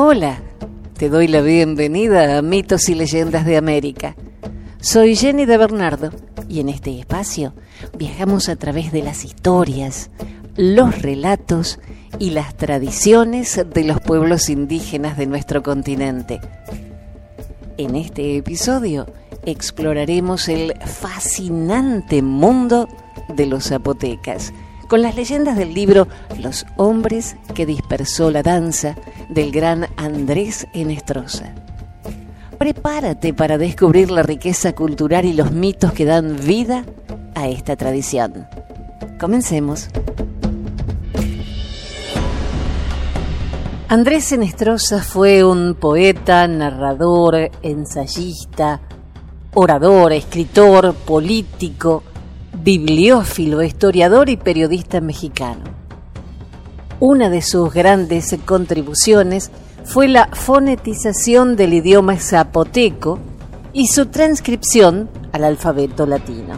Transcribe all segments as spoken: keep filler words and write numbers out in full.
Hola, te doy la bienvenida a Mitos y Leyendas de América. Soy Jenny de Bernardo y en este espacio viajamos a través de las historias, los relatos y las tradiciones de los pueblos indígenas de nuestro continente. En este episodio exploraremos el fascinante mundo de los zapotecas, con las leyendas del libro Los hombres que dispersó la danza, del gran Andrés Henestrosa. Prepárate para descubrir la riqueza cultural y los mitos que dan vida a esta tradición. Comencemos. Andrés Henestrosa fue un poeta, narrador, ensayista, orador, escritor, político, bibliófilo, historiador y periodista mexicano. Una de sus grandes contribuciones fue la fonetización del idioma zapoteco y su transcripción al alfabeto latino.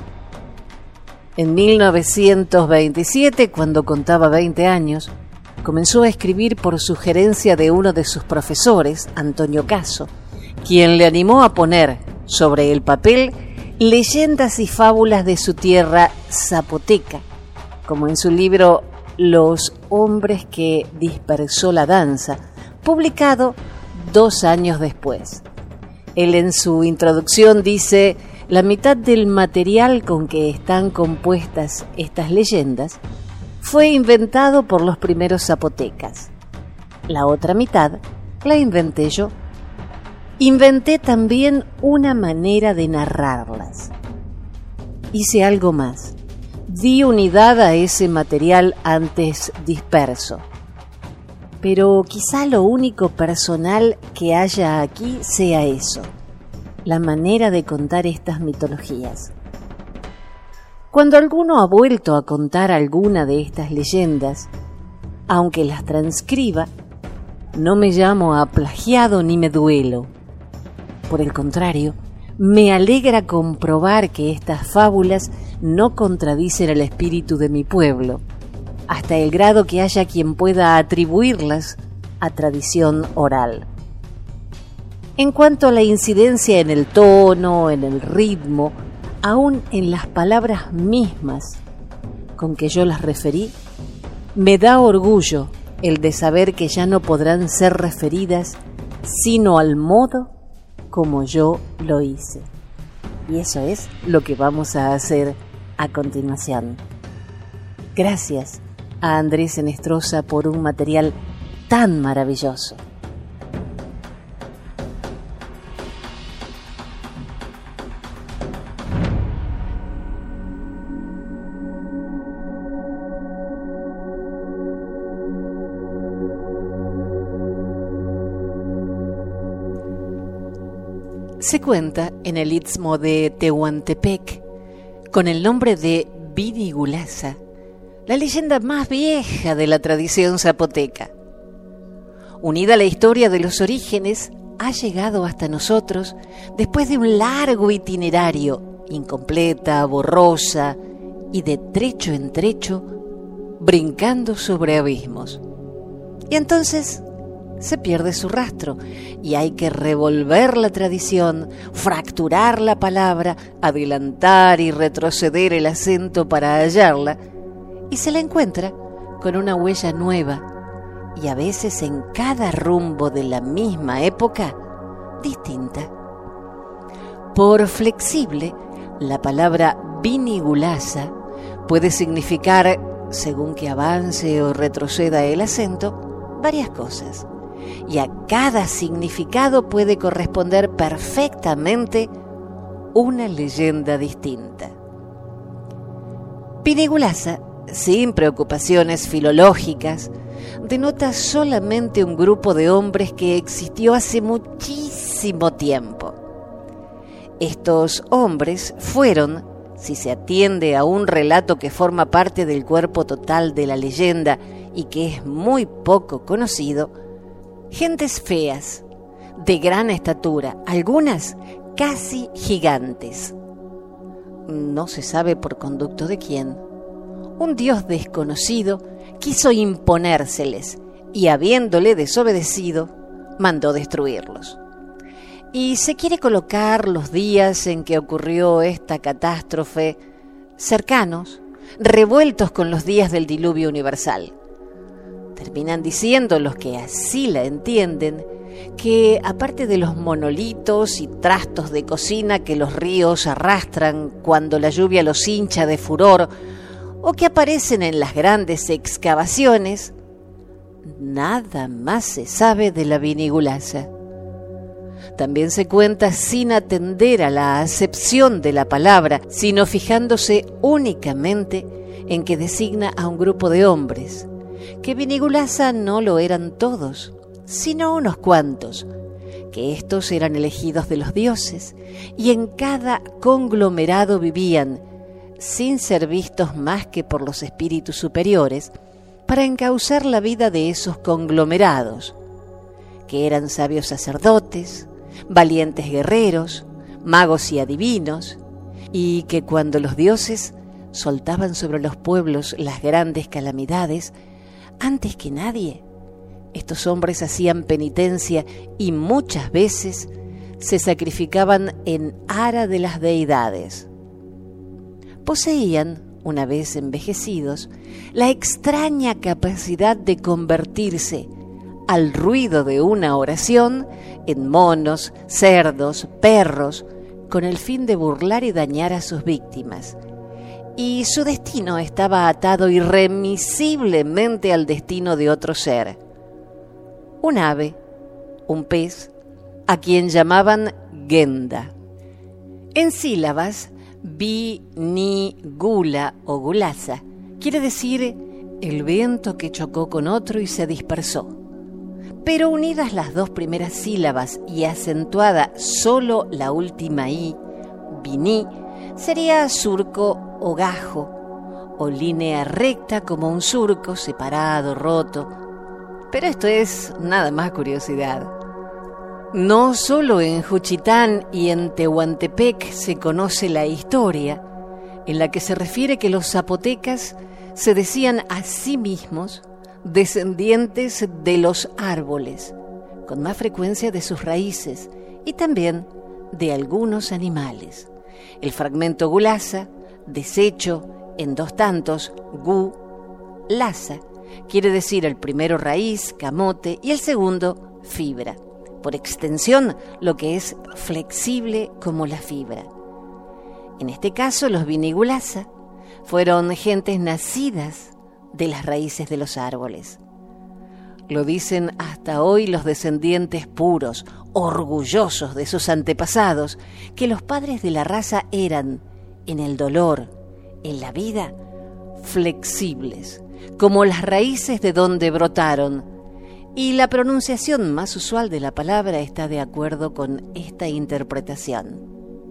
En mil novecientos veintisiete, cuando contaba veinte años, comenzó a escribir por sugerencia de uno de sus profesores, Antonio Caso, quien le animó a poner sobre el papel leyendas y fábulas de su tierra zapoteca, como en su libro Los hombres que dispersó la danza, publicado dos años después. Él en su introducción dice: la mitad del material con que están compuestas estas leyendas fue inventado por los primeros zapotecas. La otra mitad la inventé yo. Inventé también una manera de narrarlas. Hice algo más. Di unidad a ese material antes disperso. Pero quizá lo único personal que haya aquí sea eso, la manera de contar estas mitologías. Cuando alguno ha vuelto a contar alguna de estas leyendas, aunque las transcriba, no me llamo a plagiado ni me duelo. Por el contrario, me alegra comprobar que estas fábulas no contradicen el espíritu de mi pueblo, hasta el grado que haya quien pueda atribuirlas a tradición oral. En cuanto a la incidencia en el tono, en el ritmo, aún en las palabras mismas con que yo las referí, me da orgullo el de saber que ya no podrán ser referidas sino al modo como yo lo hice. Y eso es lo que vamos a hacer a continuación. Gracias a Andrés Henestrosa por un material tan maravilloso. Se cuenta en el istmo de Tehuantepec, con el nombre de Binigulasa, la leyenda más vieja de la tradición zapoteca. Unida a la historia de los orígenes, ha llegado hasta nosotros después de un largo itinerario, incompleta, borrosa y de trecho en trecho, brincando sobre abismos. Y entonces se pierde su rastro y hay que revolver la tradición, fracturar la palabra, adelantar y retroceder el acento para hallarla, y se la encuentra con una huella nueva y a veces en cada rumbo de la misma época distinta. Por flexible, la palabra binigulasa puede significar, según que avance o retroceda el acento, varias cosas. Y a cada significado puede corresponder perfectamente una leyenda distinta. Binigulasa, sin preocupaciones filológicas, denota solamente un grupo de hombres que existió hace muchísimo tiempo. Estos hombres fueron, si se atiende a un relato que forma parte del cuerpo total de la leyenda y que es muy poco conocido, gentes feas, de gran estatura, algunas casi gigantes. No se sabe por conducto de quién. Un dios desconocido quiso imponérseles y, habiéndole desobedecido, mandó destruirlos. Y se quiere colocar los días en que ocurrió esta catástrofe cercanos, revueltos con los días del diluvio universal. Terminan diciendo los que así la entienden que, aparte de los monolitos y trastos de cocina que los ríos arrastran cuando la lluvia los hincha de furor o que aparecen en las grandes excavaciones, nada más se sabe de la Binigulasa. También se cuenta sin atender a la acepción de la palabra, sino fijándose únicamente en que designa a un grupo de hombres, que Binigulasa no lo eran todos, sino unos cuantos, que estos eran elegidos de los dioses, y en cada conglomerado vivían, sin ser vistos más que por los espíritus superiores, para encauzar la vida de esos conglomerados, que eran sabios sacerdotes, valientes guerreros, magos y adivinos, y que cuando los dioses soltaban sobre los pueblos las grandes calamidades, antes que nadie, estos hombres hacían penitencia y muchas veces se sacrificaban en ara de las deidades. Poseían, una vez envejecidos, la extraña capacidad de convertirse, al ruido de una oración, en monos, cerdos, perros, con el fin de burlar y dañar a sus víctimas. Y su destino estaba atado irremisiblemente al destino de otro ser, un ave, un pez, a quien llamaban Genda. En sílabas, bi, ni, gula o gulasa quiere decir el viento que chocó con otro y se dispersó. Pero unidas las dos primeras sílabas y acentuada solo la última i, bini, sería surco o gajo, o línea recta como un surco, separado, roto. Pero esto es nada más curiosidad. No solo en Juchitán y en Tehuantepec se conoce la historia, en la que se refiere que los zapotecas se decían a sí mismos descendientes de los árboles, con más frecuencia de sus raíces y también de algunos animales. El fragmento gulasa, deshecho en dos tantos, gu, lasa, quiere decir el primero raíz, camote, y el segundo fibra. Por extensión, lo que es flexible como la fibra. En este caso, los Binigulasa fueron gentes nacidas de las raíces de los árboles. Lo dicen hasta hoy los descendientes puros, orgullosos de sus antepasados, que los padres de la raza eran, en el dolor, en la vida, flexibles, como las raíces de donde brotaron, y la pronunciación más usual de la palabra está de acuerdo con esta interpretación.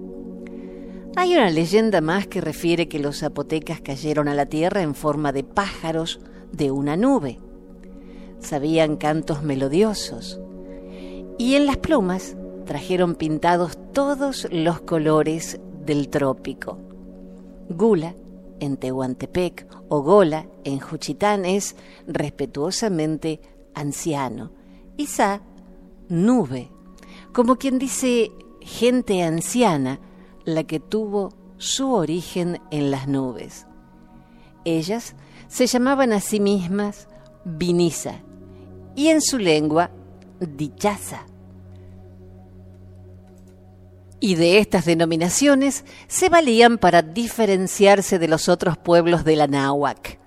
Hay una leyenda más que refiere que los zapotecas cayeron a la tierra en forma de pájaros de una nube. Sabían cantos melodiosos y en las plumas trajeron pintados todos los colores del trópico. Gula en Tehuantepec o Gola en Juchitán es respetuosamente anciano, y Sa, nube, como quien dice gente anciana, la que tuvo su origen en las nubes. Ellas se llamaban a sí mismas Binisa y en su lengua Dichasa. Y de estas denominaciones se valían para diferenciarse de los otros pueblos de la náhuac.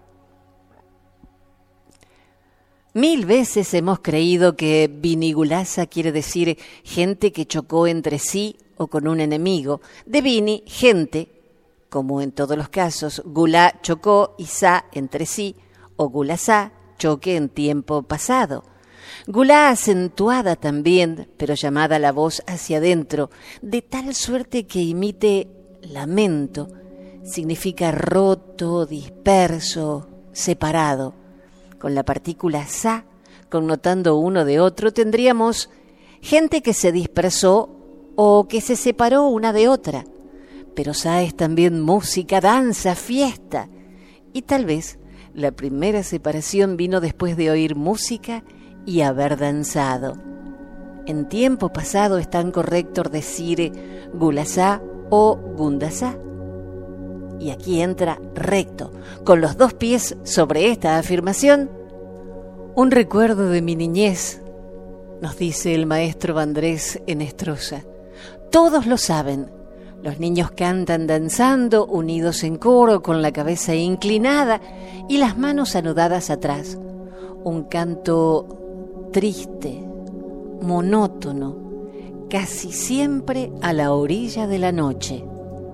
Mil veces hemos creído que Binigulasa quiere decir gente que chocó entre sí o con un enemigo. De Bini, gente, como en todos los casos, Gulá chocó y Sa entre sí, o Gulasá, choque en tiempo pasado. Gulá acentuada también, pero llamada la voz hacia adentro, de tal suerte que imite lamento, significa roto, disperso, separado. Con la partícula Sa, connotando uno de otro, tendríamos gente que se dispersó o que se separó una de otra. Pero Sa es también música, danza, fiesta. Y tal vez la primera separación vino después de oír música y haber danzado. En tiempo pasado es tan correcto decir gulasá o gundasá. Y aquí entra recto, con los dos pies sobre esta afirmación. Un recuerdo de mi niñez, nos dice el maestro Vandrés Enestrosa. Todos lo saben. Los niños cantan danzando, unidos en coro, con la cabeza inclinada y las manos anudadas atrás. Un canto triste, monótono, casi siempre a la orilla de la noche.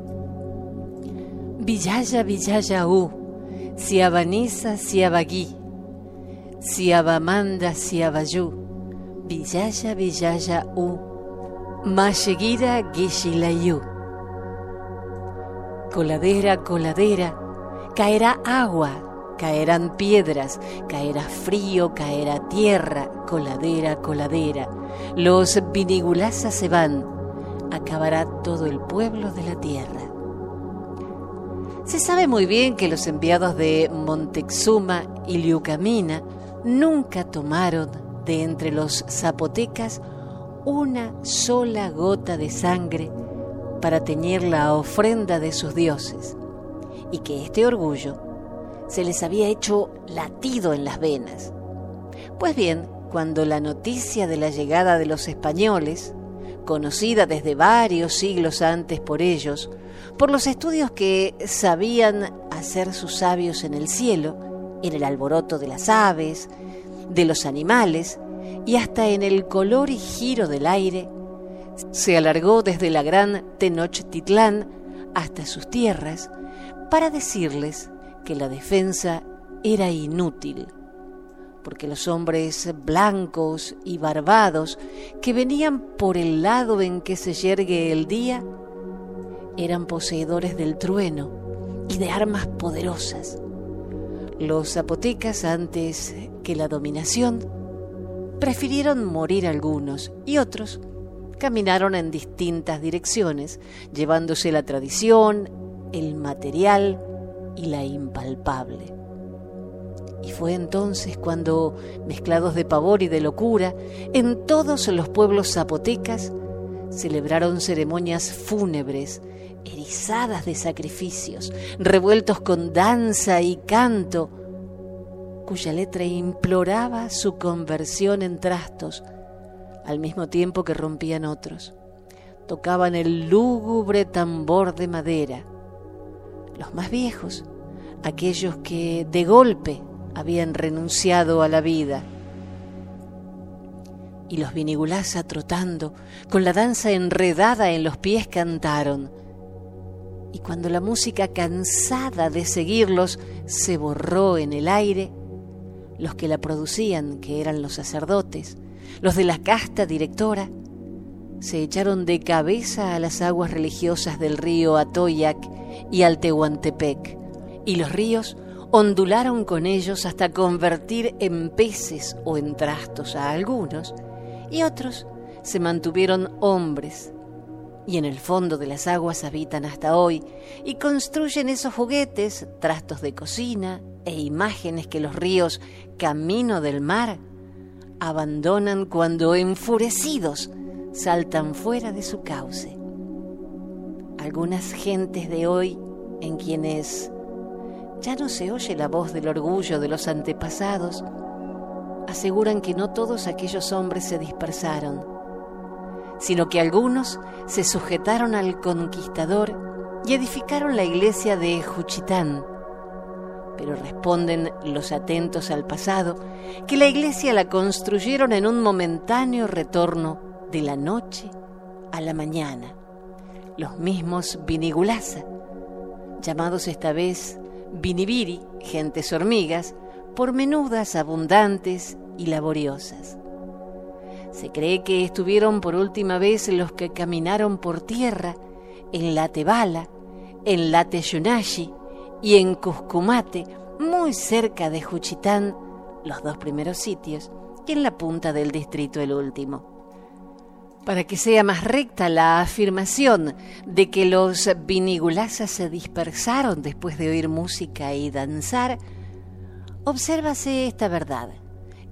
Villaya, villaya u, siabaniza, siabagui, siabamanda, siabayú, villaya, villaya u, mashegira, guishilayú. Coladera, coladera, caerá agua, caerán piedras, caerá frío, caerá tierra, coladera, coladera. Los vinigulasas se van, acabará todo el pueblo de la tierra. Se sabe muy bien que los enviados de Montezuma y Liucamina nunca tomaron de entre los zapotecas una sola gota de sangre para teñir la ofrenda de sus dioses, y que este orgullo se les había hecho latido en las venas. Pues bien, cuando la noticia de la llegada de los españoles, conocida desde varios siglos antes por ellos, por los estudios que sabían hacer sus sabios en el cielo, en el alboroto de las aves, de los animales y hasta en el color y giro del aire, se alargó desde la gran Tenochtitlán hasta sus tierras para decirles que la defensa era inútil, porque los hombres blancos y barbados que venían por el lado en que se yergue el día eran poseedores del trueno y de armas poderosas. Los zapotecas, antes que la dominación, prefirieron morir algunos y otros caminaron en distintas direcciones, llevándose la tradición, el material y la impalpable. Y fue entonces cuando, mezclados de pavor y de locura, en todos los pueblos zapotecas celebraron ceremonias fúnebres, erizadas de sacrificios, revueltos con danza y canto, cuya letra imploraba su conversión en trastos, al mismo tiempo que rompían otros. Tocaban el lúgubre tambor de madera. Los más viejos, aquellos que de golpe habían renunciado a la vida, y los vinigulasa trotando, con la danza enredada en los pies, cantaron. Y cuando la música, cansada de seguirlos, se borró en el aire, los que la producían, que eran los sacerdotes, los de la casta directora, se echaron de cabeza a las aguas religiosas del río Atoyac y al Tehuantepec, y los ríos ondularon con ellos hasta convertir en peces o en trastos a algunos, y otros se mantuvieron hombres, y en el fondo de las aguas habitan hasta hoy, y construyen esos juguetes, trastos de cocina e imágenes que los ríos, camino del mar, abandonan cuando enfurecidos saltan fuera de su cauce. Algunas gentes de hoy, en quienes ya no se oye la voz del orgullo de los antepasados, aseguran que no todos aquellos hombres se dispersaron, sino que algunos se sujetaron al conquistador y edificaron la iglesia de Juchitán. Pero responden los atentos al pasado que la iglesia la construyeron en un momentáneo retorno de la noche a la mañana. Los mismos vinigulasa, llamados esta vez vinibiri, gentes hormigas, por menudas, abundantes y laboriosas. Se cree que estuvieron por última vez los que caminaron por tierra en Latebala, en Lateyunashi y en Cuscumate, muy cerca de Juchitán, los dos primeros sitios, y en la punta del distrito el último. Para que sea más recta la afirmación de que los vinigulasas se dispersaron después de oír música y danzar, obsérvase esta verdad,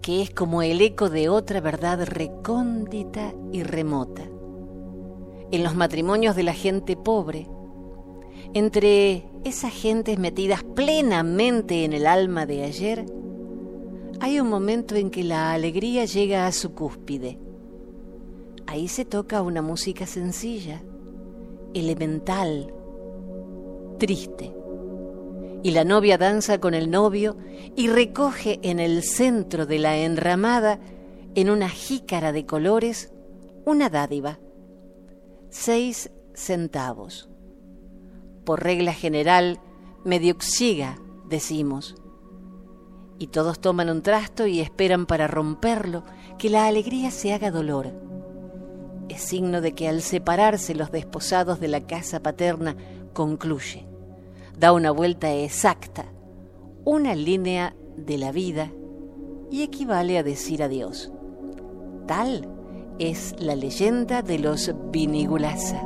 que es como el eco de otra verdad recóndita y remota. En los matrimonios de la gente pobre, entre esas gentes metidas plenamente en el alma de ayer, hay un momento en que la alegría llega a su cúspide. Ahí se toca una música sencilla, elemental, triste, y la novia danza con el novio y recoge en el centro de la enramada, en una jícara de colores, una dádiva, seis centavos. Por regla general, medio xiga, decimos, y todos toman un trasto y esperan para romperlo que la alegría se haga dolor. Es signo de que al separarse los desposados de la casa paterna concluye, da una vuelta exacta, una línea de la vida y equivale a decir adiós. Tal es la leyenda de los Binigulasa.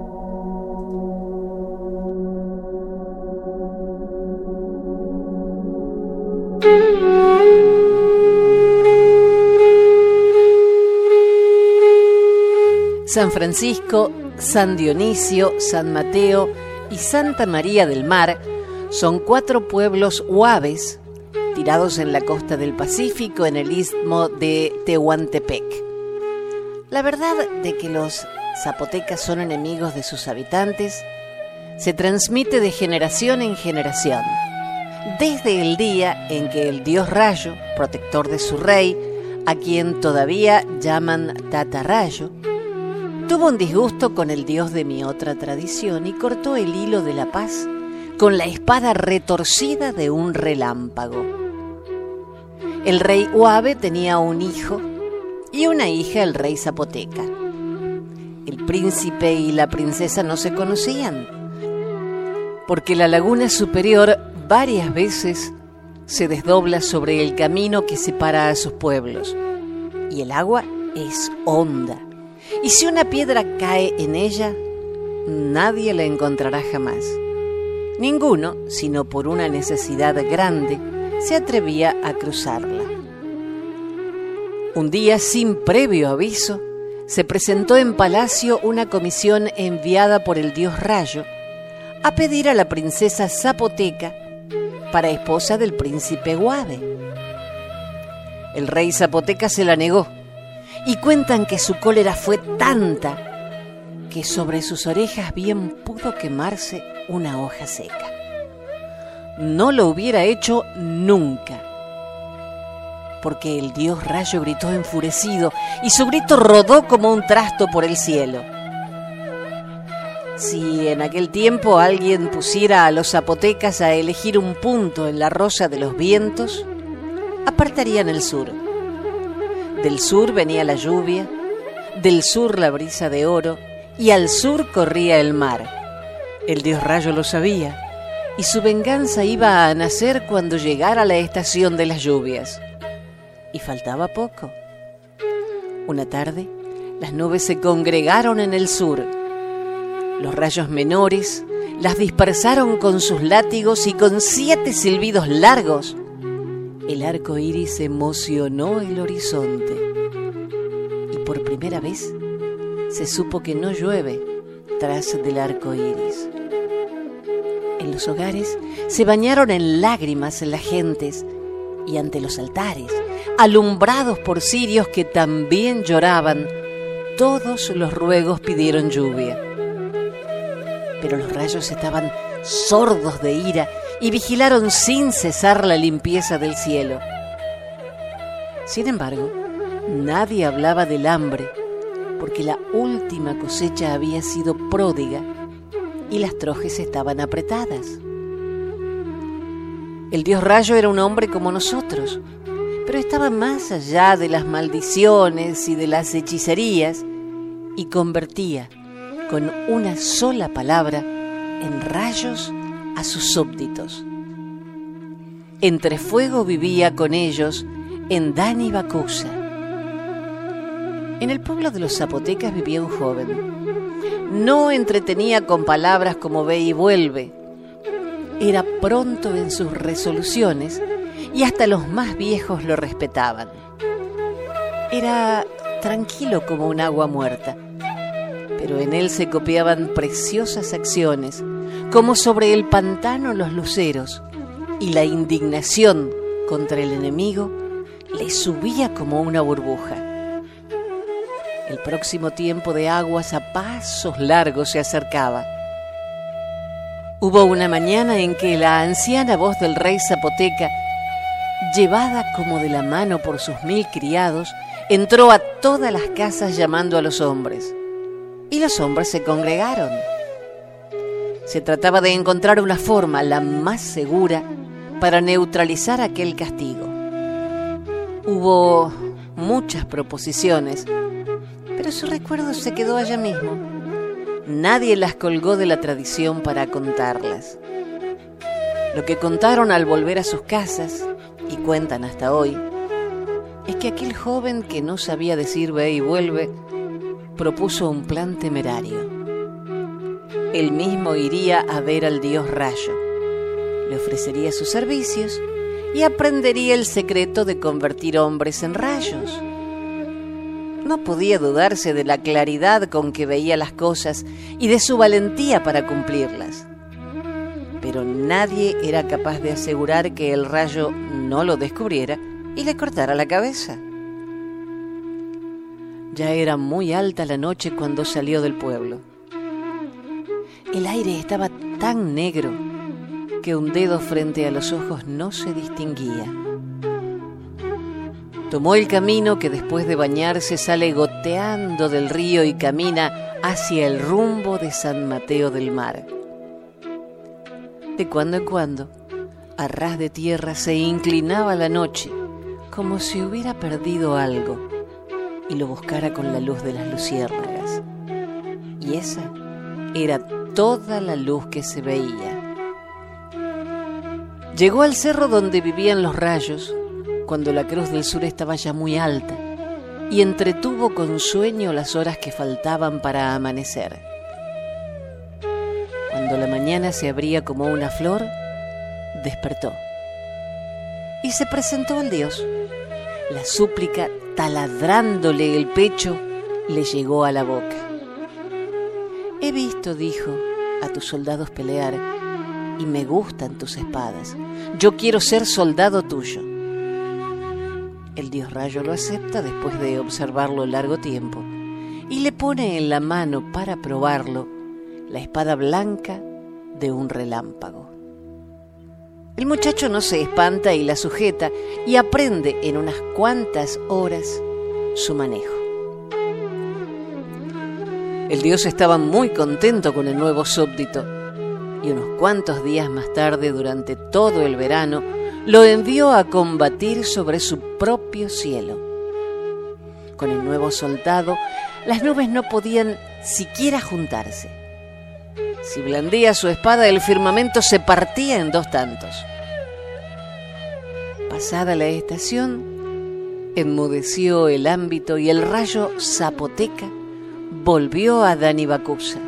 San Francisco, San Dionisio, San Mateo y Santa María del Mar son cuatro pueblos huaves tirados en la costa del Pacífico, en el istmo de Tehuantepec. La verdad de que los zapotecas son enemigos de sus habitantes se transmite de generación en generación, desde el día en que el dios Rayo, protector de su rey, a quien todavía llaman Tatarayo, tuvo un disgusto con el dios de mi otra tradición y cortó el hilo de la paz con la espada retorcida de un relámpago. El rey Huave tenía un hijo y una hija, el rey zapoteca. El príncipe y la princesa no se conocían, porque la laguna superior varias veces se desdobla sobre el camino que separa a sus pueblos, y el agua es honda. Y si una piedra cae en ella, nadie la encontrará jamás. Ninguno, sino por una necesidad grande, se atrevía a cruzarla. Un día, sin previo aviso, se presentó en palacio una comisión enviada por el dios Rayo a pedir a la princesa zapoteca para esposa del príncipe Huave. El rey zapoteca se la negó, y cuentan que su cólera fue tanta que sobre sus orejas bien pudo quemarse una hoja seca. No lo hubiera hecho nunca, porque el dios Rayo gritó enfurecido y su grito rodó como un trasto por el cielo. Si en aquel tiempo alguien pusiera a los zapotecas a elegir un punto en la rosa de los vientos, apartarían el sur. Del sur venía la lluvia, del sur la brisa de oro, y al sur corría el mar. El dios Rayo lo sabía, y su venganza iba a nacer cuando llegara la estación de las lluvias. Y faltaba poco. Una tarde, las nubes se congregaron en el sur. Los rayos menores las dispersaron con sus látigos y con siete silbidos largos el arco iris emocionó el horizonte. Y por primera vez se supo que no llueve tras del arco iris. En los hogares se bañaron en lágrimas las gentes, y ante los altares, alumbrados por cirios que también lloraban, todos los ruegos pidieron lluvia. Pero los rayos estaban sordos de ira y vigilaron sin cesar la limpieza del cielo. Sin embargo, nadie hablaba del hambre, porque la última cosecha había sido pródiga y las trojes estaban apretadas. El dios Rayo era un hombre como nosotros, pero estaba más allá de las maldiciones y de las hechicerías, y convertía con una sola palabra en rayos a sus súbditos. Entre fuego vivía con ellos en Dani Bacusa. En el pueblo de los zapotecas vivía un joven. No entretenía con palabras como ve y vuelve. Era pronto en sus resoluciones y hasta los más viejos lo respetaban. Era tranquilo como un agua muerta, pero en él se copiaban preciosas acciones, como sobre el pantano los luceros, y la indignación contra el enemigo le subía como una burbuja. El próximo tiempo de aguas a pasos largos se acercaba. Hubo una mañana en que la anciana voz del rey zapoteca, llevada como de la mano por sus mil criados, entró a todas las casas llamando a los hombres. Y los hombres se congregaron. Se trataba de encontrar una forma, la más segura, para neutralizar aquel castigo. Hubo muchas proposiciones, pero su recuerdo se quedó allá mismo. Nadie las colgó de la tradición para contarlas. Lo que contaron al volver a sus casas, y cuentan hasta hoy, es que aquel joven que no sabía decir ve y vuelve, propuso un plan temerario. Él mismo iría a ver al dios Rayo, le ofrecería sus servicios y aprendería el secreto de convertir hombres en rayos. No podía dudarse de la claridad con que veía las cosas y de su valentía para cumplirlas. Pero nadie era capaz de asegurar que el rayo no lo descubriera y le cortara la cabeza. Ya era muy alta la noche cuando salió del pueblo. El aire estaba tan negro que un dedo frente a los ojos no se distinguía. Tomó el camino que después de bañarse sale goteando del río y camina hacia el rumbo de San Mateo del Mar. De cuando en cuando, a ras de tierra se inclinaba la noche, como si hubiera perdido algo, y lo buscara con la luz de las luciérnagas. Y esa era toda la luz que se veía. Llegó al cerro donde vivían los rayos, cuando la cruz del sur estaba ya muy alta, y entretuvo con sueño las horas que faltaban para amanecer. Cuando la mañana se abría como una flor, despertó y se presentó al dios. La súplica, taladrándole el pecho, le llegó a la boca. He visto, dijo, a tus soldados pelear, y me gustan tus espadas. Yo quiero ser soldado tuyo. El dios Rayo lo acepta después de observarlo largo tiempo y le pone en la mano para probarlo la espada blanca de un relámpago. El muchacho no se espanta y la sujeta y aprende en unas cuantas horas su manejo. El dios estaba muy contento con el nuevo súbdito y unos cuantos días más tarde, durante todo el verano, lo envió a combatir sobre su propio cielo. Con el nuevo soldado, las nubes no podían siquiera juntarse. Si blandía su espada, el firmamento se partía en dos tantos. Pasada la estación, enmudeció el ámbito y el rayo zapoteca volvió a Danibacusa.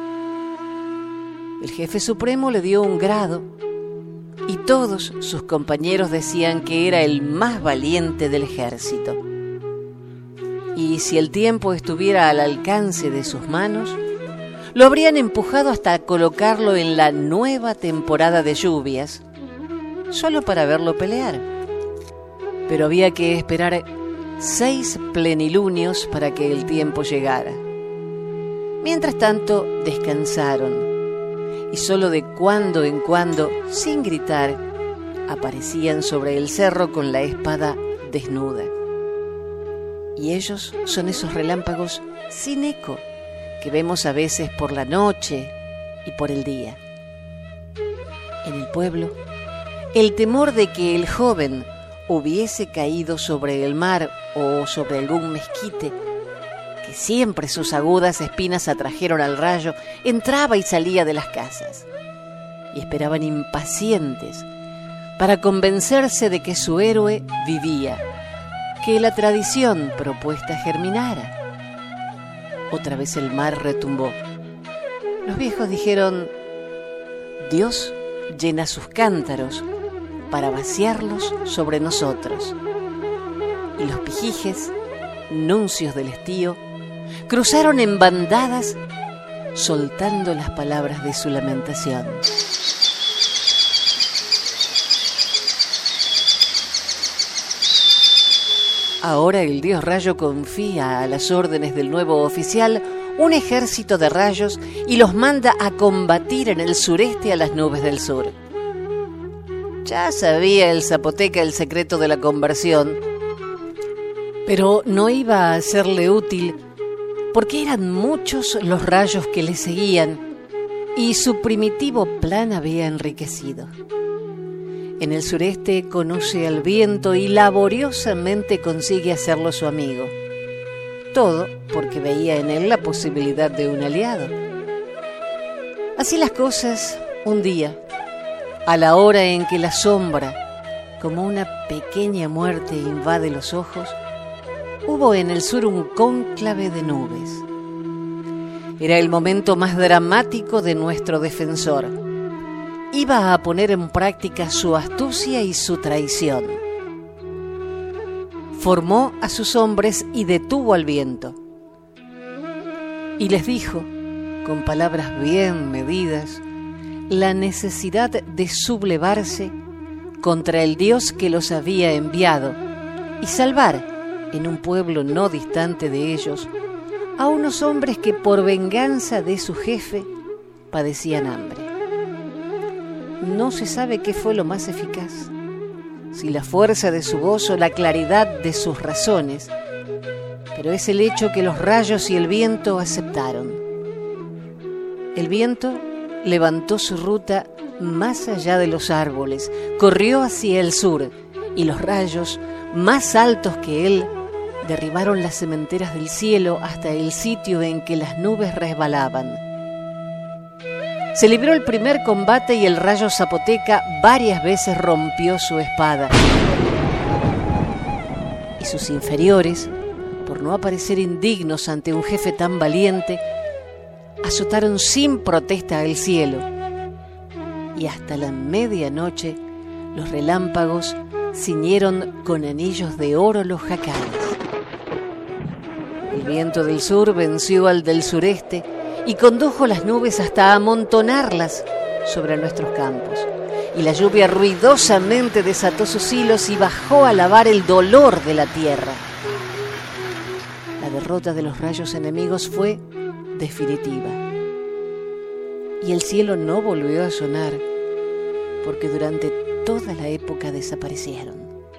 El jefe supremo le dio un grado y todos sus compañeros decían que era el más valiente del ejército. Y si el tiempo estuviera al alcance de sus manos, lo habrían empujado hasta colocarlo en la nueva temporada de lluvias, solo para verlo pelear. Pero había que esperar seis plenilunios para que el tiempo llegara. Mientras tanto, descansaron, y solo de cuando en cuando, sin gritar, aparecían sobre el cerro con la espada desnuda. Y ellos son esos relámpagos sin eco que vemos a veces por la noche y por el día. En el pueblo, el temor de que el joven hubiese caído sobre el mar o sobre algún mezquite, que siempre sus agudas espinas atrajeron al rayo, entraba y salía de las casas, y esperaban impacientes para convencerse de que su héroe vivía, que la tradición propuesta germinara. Otra vez el mar retumbó. Los viejos dijeron: Dios llena sus cántaros para vaciarlos sobre nosotros. Y los pijijes, nuncios del estío, cruzaron en bandadas, soltando las palabras de su lamentación. Ahora el dios Rayo confía a las órdenes del nuevo oficial un ejército de rayos y los manda a combatir en el sureste a las nubes del sur. Ya sabía el zapoteca el secreto de la conversión, pero no iba a serle útil porque eran muchos los rayos que le seguían y su primitivo plan había enriquecido. En el sureste conoce al viento y laboriosamente consigue hacerlo su amigo. Todo porque veía en él la posibilidad de un aliado. Así las cosas, un día, a la hora en que la sombra, como una pequeña muerte, invade los ojos, hubo en el sur un cónclave de nubes. Era el momento más dramático de nuestro defensor. Iba a poner en práctica su astucia y su traición. Formó a sus hombres y detuvo al viento. Y les dijo, con palabras bien medidas, la necesidad de sublevarse contra el Dios que los había enviado y salvar, en un pueblo no distante de ellos, a unos hombres que por venganza de su jefe padecían hambre. No se sabe qué fue lo más eficaz, si la fuerza de su voz o la claridad de sus razones, pero es el hecho que los rayos y el viento aceptaron. El viento levantó su ruta más allá de los árboles, corrió hacia el sur, y los rayos, más altos que él, derribaron las cementeras del cielo hasta el sitio en que las nubes resbalaban. Se libró el primer combate y el rayo zapoteca varias veces rompió su espada. Y sus inferiores, por no aparecer indignos ante un jefe tan valiente, azotaron sin protesta al cielo. Y hasta la medianoche los relámpagos ciñeron con anillos de oro los jacales. El viento del sur venció al del sureste y condujo las nubes hasta amontonarlas sobre nuestros campos. Y la lluvia ruidosamente desató sus hilos y bajó a lavar el dolor de la tierra. La derrota de los rayos enemigos fue definitiva. Y el cielo no volvió a sonar, porque durante toda la época desaparecieron.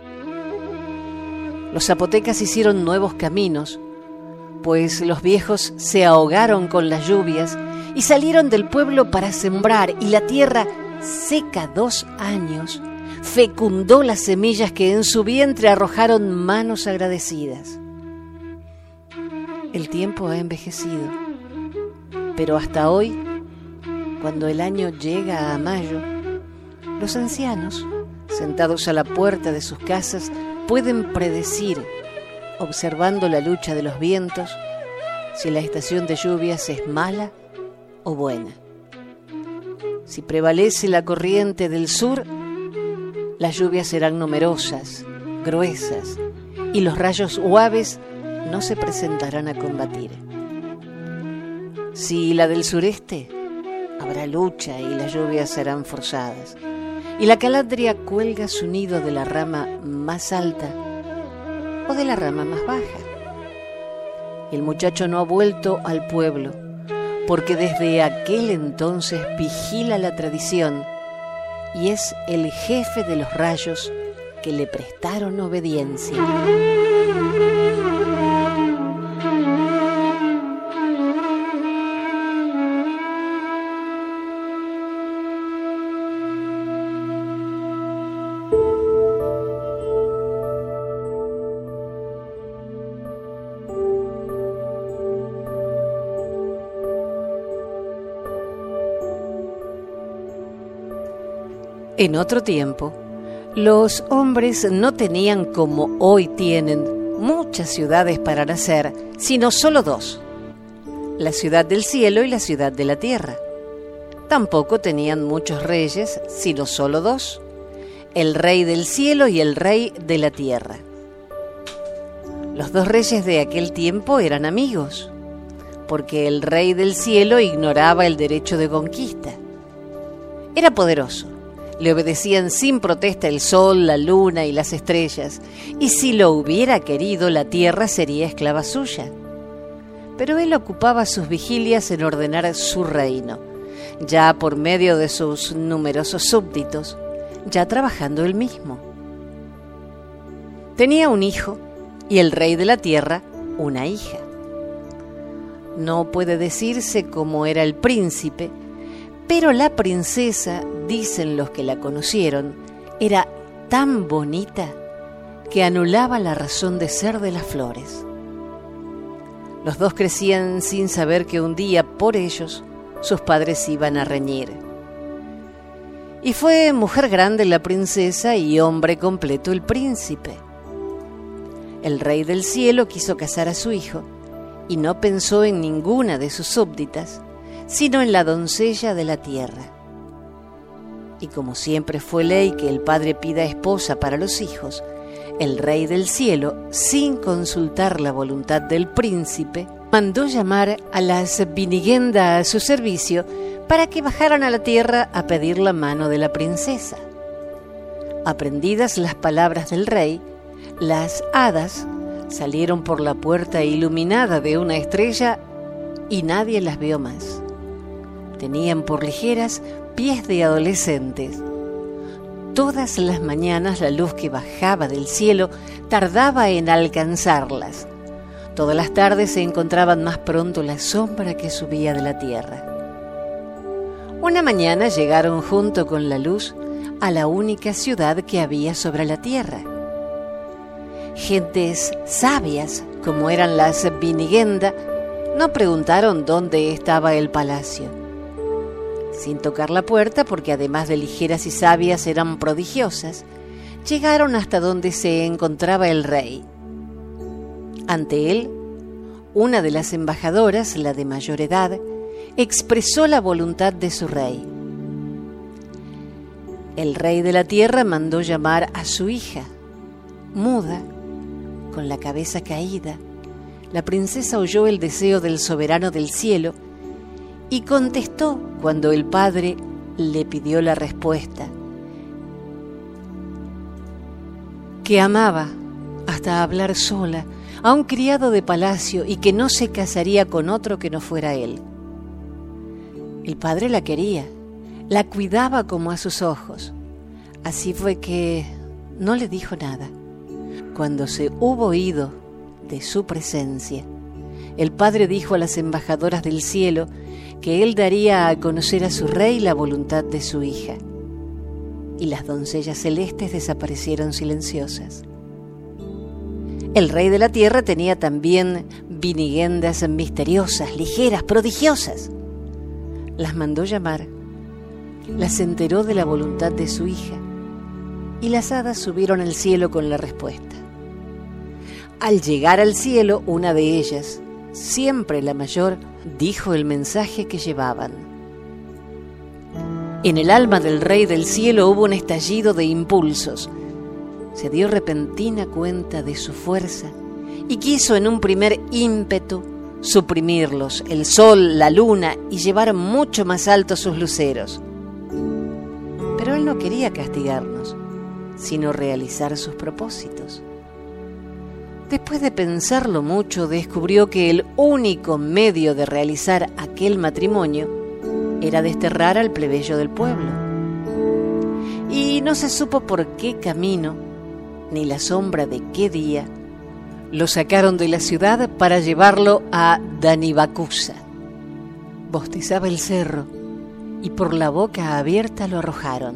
Los zapotecas hicieron nuevos caminos, pues los viejos se ahogaron con las lluvias y salieron del pueblo para sembrar, y la tierra, seca dos años, fecundó las semillas que en su vientre arrojaron manos agradecidas. El tiempo ha envejecido, pero hasta hoy, cuando el año llega a mayo, los ancianos, sentados a la puerta de sus casas, pueden predecir, observando la lucha de los vientos, si la estación de lluvias es mala o buena. Si prevalece la corriente del sur, las lluvias serán numerosas, gruesas, y los rayos suaves no se presentarán a combatir. Si la del sureste, habrá lucha y las lluvias serán forzadas, y la calandria cuelga su nido de la rama más alta o de la rama más baja. El muchacho no ha vuelto al pueblo, porque desde aquel entonces vigila la tradición y es el jefe de los rayos que le prestaron obediencia. En otro tiempo, los hombres no tenían, como hoy tienen, muchas ciudades para nacer, sino solo dos: la ciudad del cielo y la ciudad de la tierra. Tampoco tenían muchos reyes, sino solo dos: el rey del cielo y el rey de la tierra. Los dos reyes de aquel tiempo eran amigos, porque el rey del cielo ignoraba el derecho de conquista. Era poderoso, le obedecían sin protesta el sol, la luna y las estrellas, y si lo hubiera querido, la tierra sería esclava suya. Pero él ocupaba sus vigilias en ordenar su reino, ya por medio de sus numerosos súbditos, ya trabajando él mismo. Tenía un hijo, y el rey de la tierra una hija. No puede decirse cómo era el príncipe, pero la princesa, dicen los que la conocieron, era tan bonita que anulaba la razón de ser de las flores. Los dos crecían sin saber que un día, por ellos, sus padres iban a reñir. Y fue mujer grande la princesa y hombre completo el príncipe. El rey del cielo quiso casar a su hijo y no pensó en ninguna de sus súbditas, sino en la doncella de la tierra. Y como siempre fue ley que el padre pida esposa para los hijos, el rey del cielo, sin consultar la voluntad del príncipe, mandó llamar a las Binigenda a su servicio para que bajaran a la tierra a pedir la mano de la princesa. Aprendidas las palabras del rey, las hadas salieron por la puerta iluminada de una estrella y nadie las vio más. Tenían por ligeras pies de adolescentes. Todas las mañanas la luz que bajaba del cielo tardaba en alcanzarlas. Todas las tardes se encontraban más pronto la sombra que subía de la tierra. Una mañana llegaron junto con la luz a la única ciudad que había sobre la tierra. Gentes sabias, como eran las Binigenda, no preguntaron dónde estaba el palacio. Sin tocar la puerta, porque además de ligeras y sabias eran prodigiosas, llegaron hasta donde se encontraba el rey. Ante él, una de las embajadoras, la de mayor edad, expresó la voluntad de su rey. El rey de la tierra mandó llamar a su hija, muda, con la cabeza caída. La princesa oyó el deseo del soberano del cielo y contestó cuando el padre le pidió la respuesta, que amaba hasta hablar sola a un criado de palacio y que no se casaría con otro que no fuera él. El padre la quería, la cuidaba como a sus ojos. Así fue que no le dijo nada. Cuando se hubo ido de su presencia, el padre dijo a las embajadoras del cielo que él daría a conocer a su rey la voluntad de su hija. Y las doncellas celestes desaparecieron silenciosas. El rey de la tierra tenía también binigendas misteriosas, ligeras, prodigiosas. Las mandó llamar, las enteró de la voluntad de su hija, y las hadas subieron al cielo con la respuesta. Al llegar al cielo, una de ellas, siempre la mayor, dijo el mensaje que llevaban. En el alma del rey del cielo hubo un estallido de impulsos. Se dio repentina cuenta de su fuerza y quiso en un primer ímpetu suprimirlos, el sol, la luna, y llevar mucho más alto sus luceros. Pero él no quería castigarnos, sino realizar sus propósitos. Después de pensarlo mucho, descubrió que el único medio de realizar aquel matrimonio era desterrar al plebeyo del pueblo. Y no se supo por qué camino, ni la sombra de qué día, lo sacaron de la ciudad para llevarlo a Danibacusa. Bostezaba el cerro y por la boca abierta lo arrojaron.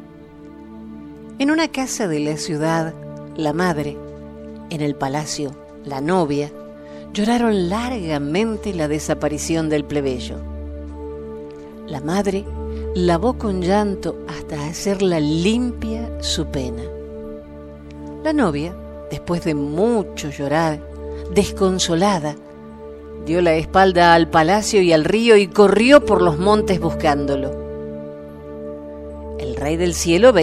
En una casa de la ciudad, la madre, en el palacio, la novia, lloraron largamente la desaparición del plebeyo. La madre lavó con llanto hasta hacerla limpia su pena. La novia, después de mucho llorar, desconsolada, dio la espalda al palacio y al río y corrió por los montes buscándolo. El rey del cielo veía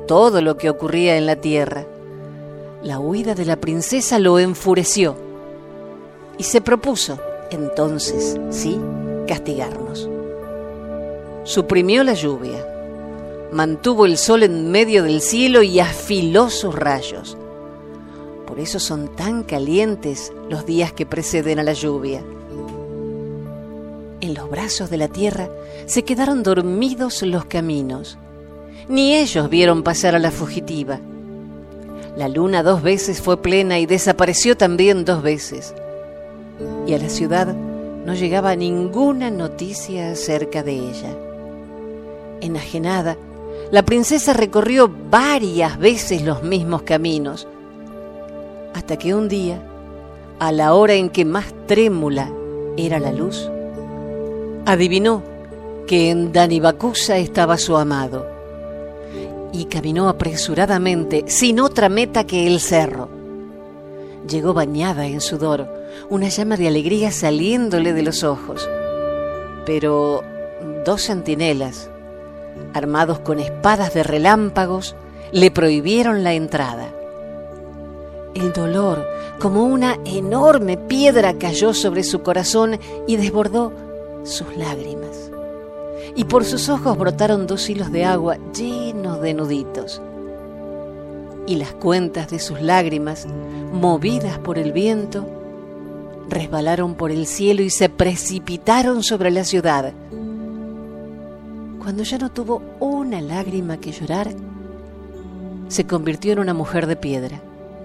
todo lo que ocurría en la tierra. La huida de la princesa lo enfureció y se propuso, entonces, sí, castigarnos. Suprimió la lluvia, mantuvo el sol en medio del cielo y afiló sus rayos. Por eso son tan calientes los días que preceden a la lluvia. En los brazos de la tierra se quedaron dormidos los caminos. Ni ellos vieron pasar a la fugitiva. La luna dos veces fue plena y desapareció también dos veces. Y a la ciudad no llegaba ninguna noticia acerca de ella. Enajenada, la princesa recorrió varias veces los mismos caminos, hasta que un día, a la hora en que más trémula era la luz, adivinó que en Danibacusa estaba su amado, y caminó apresuradamente, sin otra meta que el cerro. Llegó bañada en sudor, una llama de alegría saliéndole de los ojos. Pero dos centinelas, armados con espadas de relámpagos, le prohibieron la entrada. El dolor, como una enorme piedra, cayó sobre su corazón y desbordó sus lágrimas. Y por sus ojos brotaron dos hilos de agua llenos de nuditos. Y las cuentas de sus lágrimas, movidas por el viento, resbalaron por el cielo y se precipitaron sobre la ciudad. Cuando ya no tuvo una lágrima que llorar, se convirtió en una mujer de piedra.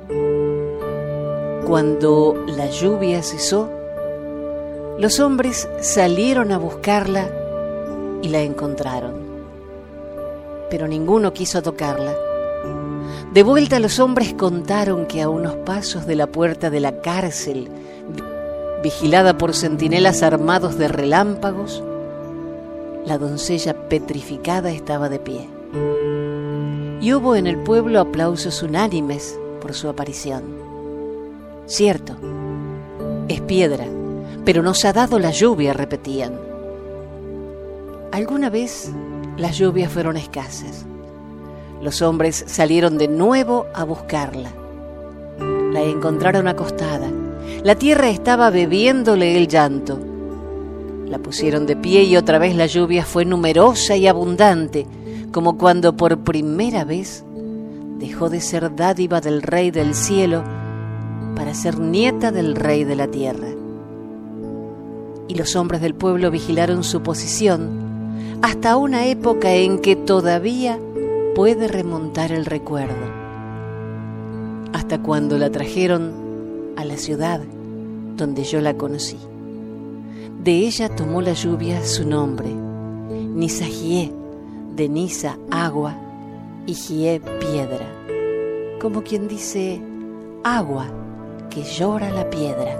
Cuando la lluvia cesó, los hombres salieron a buscarla y la encontraron. Pero ninguno quiso tocarla. De vuelta los hombres contaron que a unos pasos de la puerta de la cárcel, vigilada por centinelas armados de relámpagos, la doncella petrificada estaba de pie. Y hubo en el pueblo aplausos unánimes por su aparición. Cierto, es piedra, pero nos ha dado la lluvia, repetían. Alguna vez las lluvias fueron escasas. Los hombres salieron de nuevo a buscarla. La encontraron acostada. La tierra estaba bebiéndole el llanto. La pusieron de pie y otra vez la lluvia fue numerosa y abundante, como cuando por primera vez dejó de ser dádiva del Rey del cielo para ser nieta del Rey de la tierra. Y los hombres del pueblo vigilaron su posición hasta una época en que todavía puede remontar el recuerdo, hasta cuando la trajeron a la ciudad donde yo la conocí. De ella tomó la lluvia su nombre, Nisajié, de Nisa, agua, y Jié, piedra, como quien dice, agua que llora la piedra.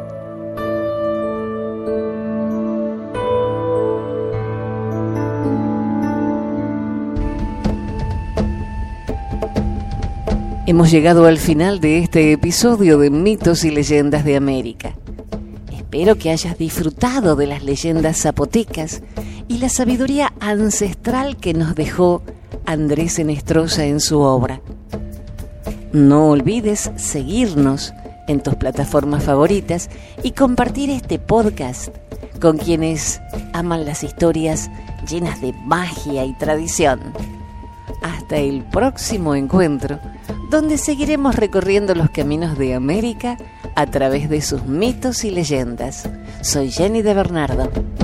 Hemos llegado al final de este episodio de Mitos y Leyendas de América. Espero que hayas disfrutado de las leyendas zapotecas y la sabiduría ancestral que nos dejó Andrés Enestrosa en su obra. No olvides seguirnos en tus plataformas favoritas y compartir este podcast con quienes aman las historias llenas de magia y tradición. Hasta el próximo encuentro, donde seguiremos recorriendo los caminos de América a través de sus mitos y leyendas. Soy Jenny de Bernardo.